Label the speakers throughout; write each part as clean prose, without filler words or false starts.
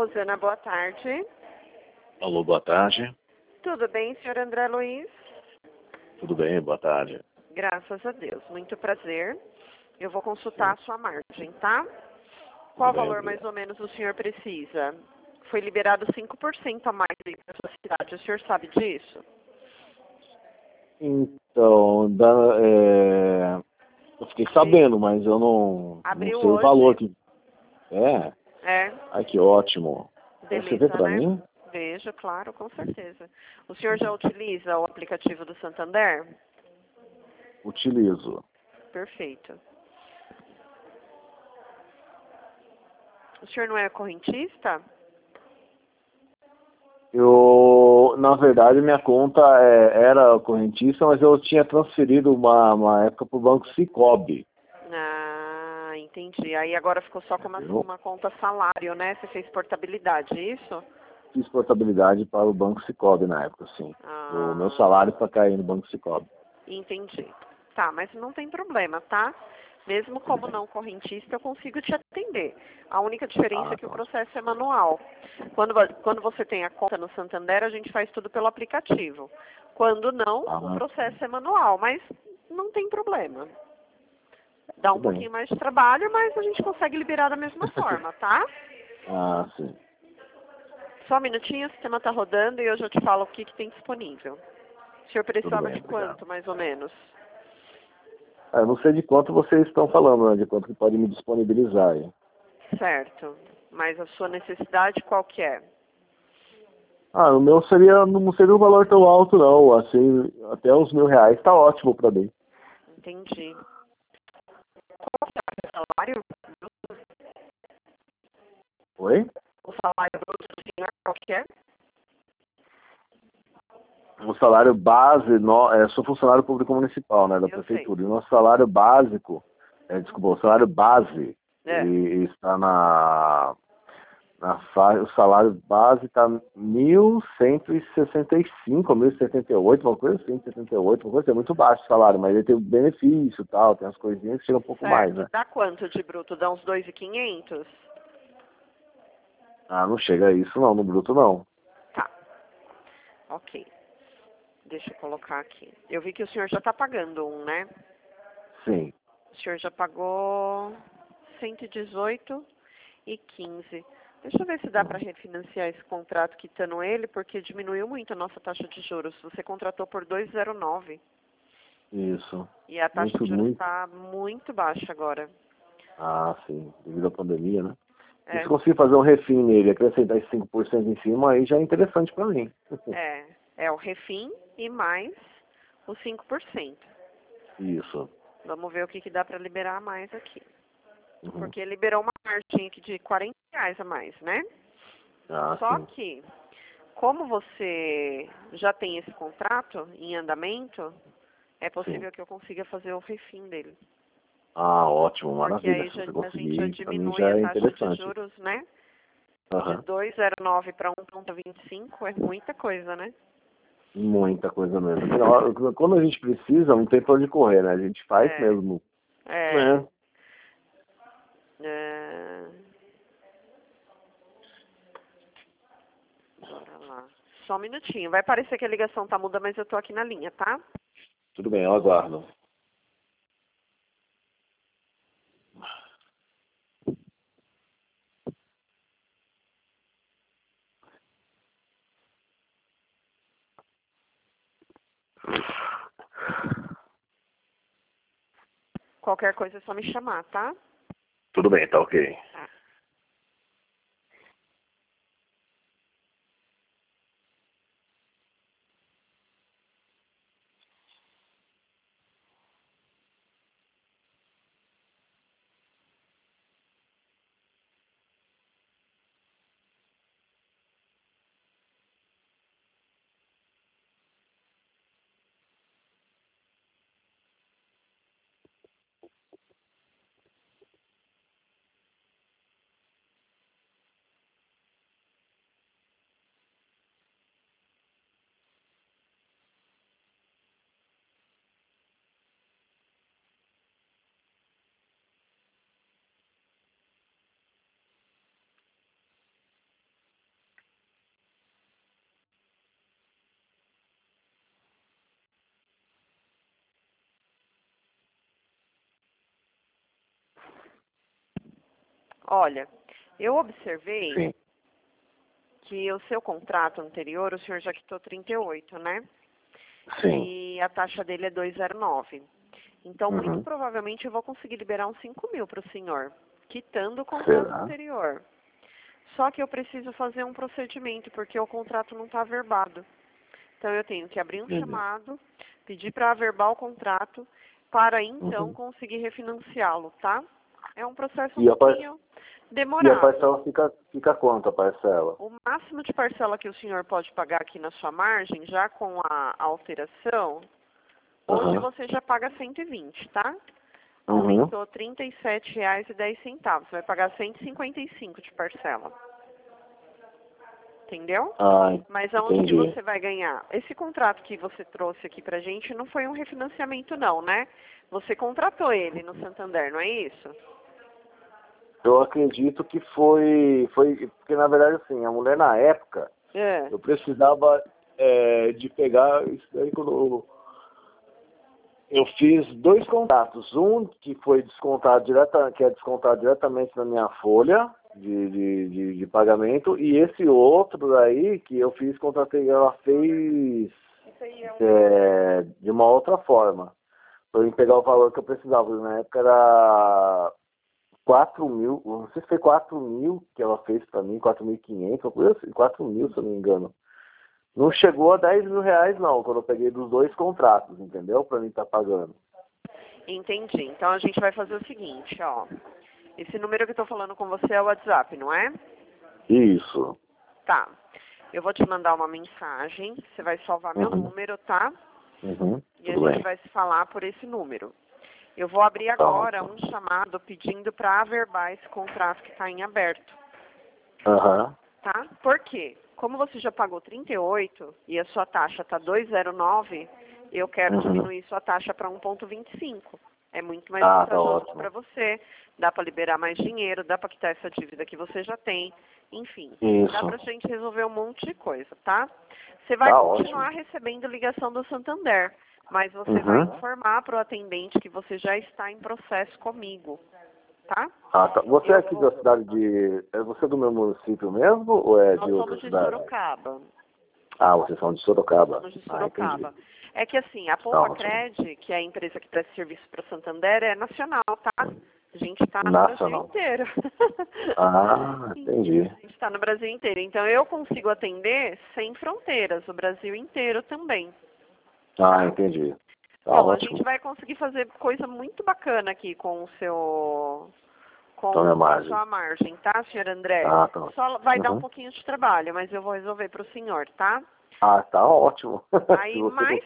Speaker 1: Rosana, boa tarde.
Speaker 2: Alô, boa tarde.
Speaker 1: Tudo bem, senhor André Luiz?
Speaker 2: Tudo bem, boa tarde.
Speaker 1: Graças a Deus, muito prazer. Eu vou consultar a sua margem, tá?
Speaker 2: Tudo
Speaker 1: Qual
Speaker 2: bem,
Speaker 1: valor
Speaker 2: obrigado.
Speaker 1: mais ou menos o senhor precisa? Foi liberado 5% a mais aí para sua cidade, o senhor sabe disso?
Speaker 2: Então, eu fiquei sabendo, mas eu não
Speaker 1: Abriu
Speaker 2: sei o
Speaker 1: hoje.
Speaker 2: valor que... É?
Speaker 1: É,
Speaker 2: Ai, que ótimo. Você vê
Speaker 1: beleza,
Speaker 2: pra
Speaker 1: né?
Speaker 2: mim?
Speaker 1: Vejo, claro, com certeza. O senhor já utiliza o aplicativo do Santander?
Speaker 2: Utilizo.
Speaker 1: Perfeito. O senhor não é correntista?
Speaker 2: Na verdade, minha conta era correntista, mas eu tinha transferido uma época pro Banco Sicoob.
Speaker 1: Ah, entendi. Aí agora ficou só com uma conta salário, né? Você fez portabilidade, isso?
Speaker 2: Fiz portabilidade para o Banco Sicoob na época, sim. O meu salário para cair no Banco Sicoob.
Speaker 1: Entendi. Tá, mas não tem problema, tá? Mesmo como não correntista, eu consigo te atender. A única diferença é que o processo é manual. Quando você tem a conta no Santander, a gente faz tudo pelo aplicativo. Quando não, o processo é manual, mas não tem problema. Dá um pouquinho mais de trabalho, mas a gente consegue liberar da mesma forma, tá?
Speaker 2: Ah, sim.
Speaker 1: Só um minutinho, o sistema está rodando e eu já te falo o que tem disponível. O senhor precisava de quanto, mais ou menos?
Speaker 2: Eu não sei de quanto vocês estão falando, né? De quanto que pode me disponibilizar aí.
Speaker 1: Certo. Mas a sua necessidade qual que é?
Speaker 2: O meu não seria um valor tão alto, não. Assim, até uns R$ 1.000 tá ótimo para mim.
Speaker 1: Entendi. Qual que é o salário?
Speaker 2: Oi?
Speaker 1: O salário bruto do senhor qual que é?
Speaker 2: O salário base, sou funcionário público municipal, né, da prefeitura. E o nosso salário básico, o salário base, ele está o salário base está 1.165, 1.078, uma coisa assim, 78, uma coisa assim, é muito baixo o salário, mas ele tem o benefício e tal, tem as coisinhas que chega um pouco mais, né?
Speaker 1: Dá quanto de bruto? Dá uns 2.500?
Speaker 2: Não chega a isso não, no bruto não.
Speaker 1: Tá. Ok. Deixa eu colocar aqui. Eu vi que o senhor já está pagando um, né?
Speaker 2: Sim.
Speaker 1: O senhor já pagou 118,15. Deixa eu ver se dá para refinanciar esse contrato quitando ele, porque diminuiu muito a nossa taxa de juros. Você contratou por 2,09.
Speaker 2: Isso.
Speaker 1: E a taxa de juros está muito baixa agora.
Speaker 2: Sim. Devido à pandemia, né?
Speaker 1: É.
Speaker 2: Se conseguir fazer um refim nele, acrescentar esses 5% em cima, aí já é interessante para mim.
Speaker 1: É o refim e mais os 5%.
Speaker 2: Isso.
Speaker 1: Vamos ver o que dá para liberar a mais aqui. Porque liberou uma margem aqui de R$ 40 a mais, né? Só
Speaker 2: sim.
Speaker 1: que, como você já tem esse contrato em andamento, é possível que eu consiga fazer o refim dele.
Speaker 2: Ótimo, maravilha.
Speaker 1: Porque aí
Speaker 2: Se você
Speaker 1: a gente já
Speaker 2: conseguir, para mim
Speaker 1: diminui
Speaker 2: já
Speaker 1: a
Speaker 2: é
Speaker 1: taxa de
Speaker 2: interessante.
Speaker 1: juros, né? De 2,09 para 1,25 é muita coisa, né?
Speaker 2: Muita coisa mesmo. Quando a gente precisa, não tem pra onde correr, né? A gente faz mesmo. Né?
Speaker 1: Bora lá. Só um minutinho. Vai parecer que a ligação tá muda, mas eu tô aqui na linha, tá?
Speaker 2: Tudo bem, eu aguardo.
Speaker 1: Qualquer coisa é só me chamar, tá?
Speaker 2: Tudo bem, tá ok.
Speaker 1: Tá. Olha, eu observei
Speaker 2: Sim.
Speaker 1: que o seu contrato anterior, o senhor já quitou 38, né?
Speaker 2: Sim.
Speaker 1: E a taxa dele é 209. Então, muito provavelmente, eu vou conseguir liberar uns 5 mil para o senhor, quitando o contrato anterior. Só que eu preciso fazer um procedimento, porque o contrato não está averbado. Então, eu tenho que abrir um chamado, pedir para averbar o contrato, para então conseguir refinanciá-lo, tá? É um processo um pouquinho demorado.
Speaker 2: E a parcela fica quanto, a parcela?
Speaker 1: O máximo de parcela que o senhor pode pagar aqui na sua margem, já com a alteração, hoje você já paga 120, tá? Aumentou R$ 37,10. Vai pagar 155 de parcela. Entendeu? Mas aonde que você vai ganhar? Esse contrato que você trouxe aqui pra gente não foi um refinanciamento não, né? Você contratou ele no Santander, não é isso?
Speaker 2: Eu acredito que foi porque na verdade assim, a mulher na época, eu precisava de pegar isso daí quando eu fiz 2 contratos, um que foi descontado diretamente na minha folha de pagamento, e esse outro daí que eu fiz, ela fez de uma outra forma, para eu pegar o valor que eu precisava. Na época era 4 mil, não sei se foi 4 mil que ela fez para mim, 4.500, 4 mil, se eu não me engano. Não chegou a 10 mil reais, não, quando eu peguei dos 2 contratos, entendeu? Para mim estar pagando.
Speaker 1: Entendi. Então, a gente vai fazer o seguinte, ó. Esse número que eu tô falando com você é o WhatsApp, não é?
Speaker 2: Isso.
Speaker 1: Tá. Eu vou te mandar uma mensagem, você vai salvar meu número, tá? E a gente vai se falar por esse número. Eu vou abrir agora um chamado pedindo para averbar esse contrato que está em aberto. Tá? Por quê? Como você já pagou 38 e a sua taxa está 209, eu quero diminuir sua taxa para 1,25. É muito mais vantajoso para você. Dá para liberar mais dinheiro, dá para quitar essa dívida que você já tem. Enfim, dá para a gente resolver um monte de coisa, tá? Você vai continuar recebendo ligação do Santander, mas você vai informar para o atendente que você já está em processo comigo, tá?
Speaker 2: Tá. Você é aqui da cidade de... Você é do meu município mesmo ou é de outra cidade?
Speaker 1: Nós somos de Sorocaba.
Speaker 2: Vocês são de Sorocaba.
Speaker 1: Somos de Sorocaba. É que assim, a Poupa-Cred, que é a empresa que presta serviço para o Santander, é nacional, tá? A gente está no Brasil inteiro.
Speaker 2: Entendi.
Speaker 1: A gente está no Brasil inteiro. Então, eu consigo atender sem fronteiras, o Brasil inteiro também.
Speaker 2: Entendi.
Speaker 1: Bom, a gente vai conseguir fazer coisa muito bacana aqui com o seu... com a sua margem, tá, senhor André? Só vai dar um pouquinho de trabalho, mas eu vou resolver para o senhor, tá?
Speaker 2: Tá ótimo.
Speaker 1: Aí, mais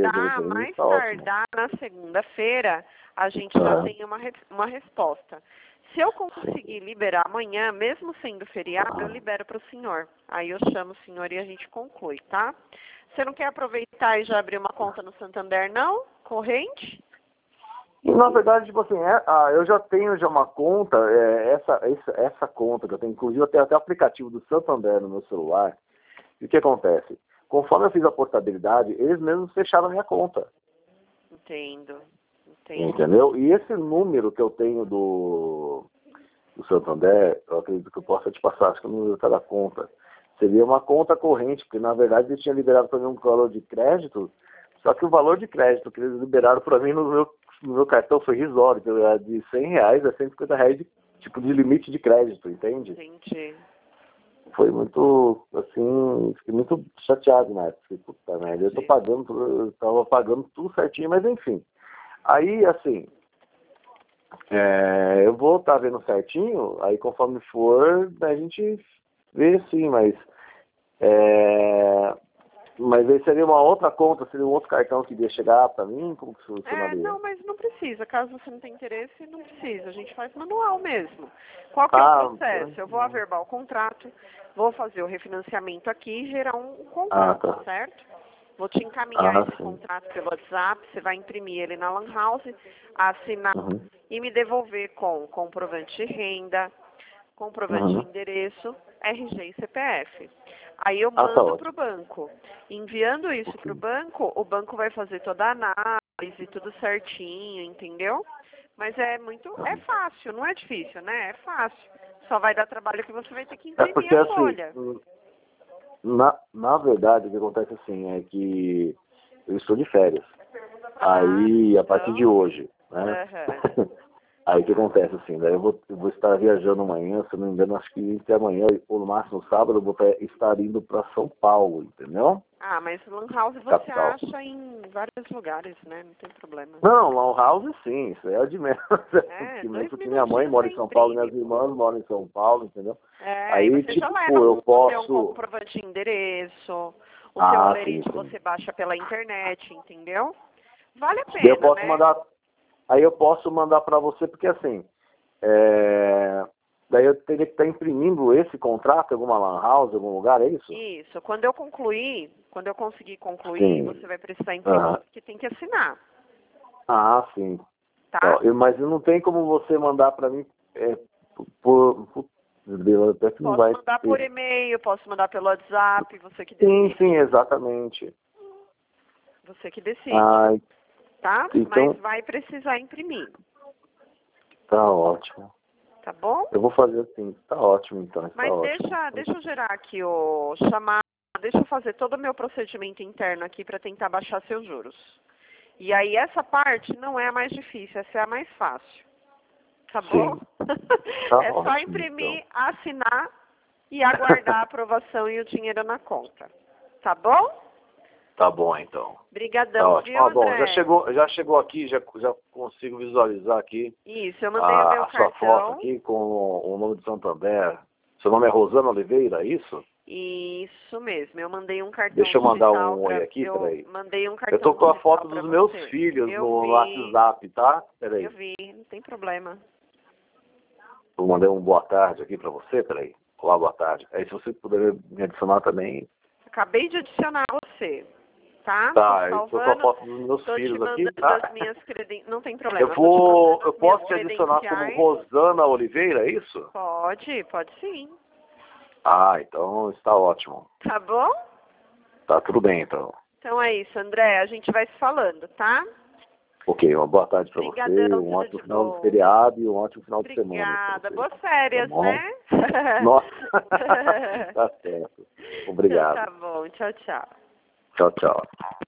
Speaker 1: tardar, na segunda-feira, a gente já tem uma resposta. Se eu conseguir liberar amanhã, mesmo sendo feriado, eu libero para o senhor. Aí eu chamo o senhor e a gente conclui, tá? Você não quer aproveitar e já abrir uma conta no Santander, não? Corrente?
Speaker 2: E, na verdade, tipo assim, eu já tenho uma conta, essa conta que eu tenho, inclusive eu tenho até o aplicativo do Santander no meu celular. E o que acontece? Conforme eu fiz a portabilidade, eles mesmos fecharam a minha conta.
Speaker 1: Entendo.
Speaker 2: Entendeu? E esse número que eu tenho do Santander, eu acredito que eu possa te passar, acho que o número está da conta. Seria uma conta corrente, porque na verdade eles tinham liberado para mim um valor de crédito, só que o valor de crédito que eles liberaram para mim no meu cartão foi irrisório, de R$100 a R$150 de limite de crédito, entende?
Speaker 1: Entendi.
Speaker 2: Foi muito, assim, fiquei muito chateado na época. Puta merda, eu tava pagando tudo certinho, mas enfim. Aí, assim, eu vou estar vendo certinho, aí conforme for, a gente vê sim, mas aí seria uma outra conta, seria um outro cartão que iria chegar para mim, como que funcionaria?
Speaker 1: Não, mas não precisa. Caso você não tenha interesse, não precisa. A gente faz manual mesmo. Qual que é o processo? Eu vou averbar o contrato, vou fazer o refinanciamento aqui e gerar um contrato, certo? Vou te encaminhar esse contrato pelo WhatsApp, você vai imprimir ele na Lan House, assinar e me devolver com comprovante de renda, comprovante de endereço, RG e CPF. Aí eu mando para o banco. Enviando isso para o banco vai fazer toda a análise, tudo certinho, entendeu? Mas é fácil, não é difícil, né? É fácil. Só vai dar trabalho que você vai ter que imprimir
Speaker 2: porque,
Speaker 1: a folha.
Speaker 2: Assim, na verdade, o que acontece assim é que eu estou de férias. Aí, a partir de hoje, né? Aí o que acontece assim, daí eu vou estar viajando amanhã, se eu não me engano, acho que entre amanhã ou no máximo sábado, eu vou estar indo para São Paulo, entendeu?
Speaker 1: Ah, mas Lan House você
Speaker 2: Capital.
Speaker 1: acha em vários lugares, né? Não tem problema.
Speaker 2: Não, Lan House sim, isso é de menos. Porque minha mãe mora em São Paulo, minhas irmãs moram em São Paulo, entendeu?
Speaker 1: Aí você
Speaker 2: tipo,
Speaker 1: já leva
Speaker 2: eu posso...
Speaker 1: um comprovante de endereço, o seu olerite você baixa pela internet, entendeu? Vale a pena,
Speaker 2: eu posso mandar. Aí eu posso mandar para você, porque assim, daí eu teria que estar imprimindo esse contrato em alguma lan house, em algum lugar, é isso?
Speaker 1: Isso. Quando eu conseguir concluir, você vai precisar imprimir, porque tem que assinar.
Speaker 2: Ah, sim.
Speaker 1: Tá?
Speaker 2: Mas não tem como você mandar para mim
Speaker 1: Posso mandar por e-mail, posso mandar pelo WhatsApp, você que decide.
Speaker 2: Sim, exatamente.
Speaker 1: Você que decide. Tá?
Speaker 2: Então,
Speaker 1: mas vai precisar imprimir.
Speaker 2: Tá ótimo.
Speaker 1: Tá bom?
Speaker 2: Eu vou fazer assim. Tá ótimo, então.
Speaker 1: Mas deixa eu gerar aqui o chamado. Deixa eu fazer todo o meu procedimento interno aqui para tentar baixar seus juros. E aí essa parte não é a mais difícil, essa é a mais fácil. Tá bom?
Speaker 2: Tá
Speaker 1: é só imprimir, então. Assinar e aguardar a aprovação e o dinheiro na conta. Tá bom?
Speaker 2: Tá bom, então.
Speaker 1: Obrigadão,
Speaker 2: tá viu, bom, já chegou aqui, já consigo visualizar aqui.
Speaker 1: Isso, eu mandei o meu cartão.
Speaker 2: Sua foto aqui com o nome de Santander. Seu nome é Rosana Oliveira, é isso?
Speaker 1: Isso mesmo, eu mandei um cartão.
Speaker 2: Deixa eu mandar um oi aqui, peraí.
Speaker 1: Mandei um cartão.
Speaker 2: Eu tô com a foto dos meus filhos no WhatsApp, tá? Peraí.
Speaker 1: Eu vi, não tem problema.
Speaker 2: Eu mandei um boa tarde aqui pra você, peraí. Olá, boa tarde. Aí se você puder me adicionar também.
Speaker 1: Acabei de adicionar você. Tá?
Speaker 2: Eu tô com a foto dos meus filhos aqui,
Speaker 1: tá? Das minhas não tem problema.
Speaker 2: Eu posso te adicionar como Rosana Oliveira, é isso?
Speaker 1: Pode sim.
Speaker 2: Então está ótimo.
Speaker 1: Tá bom?
Speaker 2: Tá tudo bem, então.
Speaker 1: Então é isso, André. A gente vai se falando, tá?
Speaker 2: Ok, uma boa tarde para você, um ótimo final de feriado e um ótimo final de semana.
Speaker 1: Obrigada, boas férias, né?
Speaker 2: Nossa, tá certo. Obrigado.
Speaker 1: Então, tá bom, tchau.
Speaker 2: Tchau.